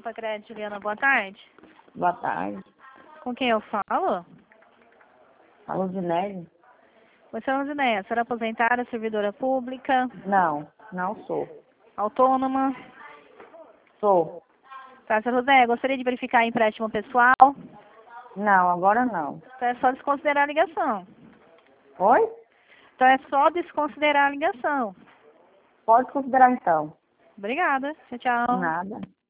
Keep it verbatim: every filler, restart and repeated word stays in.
Opa, Crédito, Juliana, boa tarde. Boa tarde. Com quem eu falo? A Luzinete? Você é Luzinéia, a senhora é aposentada, servidora pública, Não, não sou. autônoma. Sou. Tá, senhora Luzinéia, gostaria de verificar empréstimo pessoal. Não, agora não. Então é só desconsiderar a ligação. Oi? Então é só desconsiderar a ligação. Pode considerar então. Obrigada. Tchau, tchau. Nada.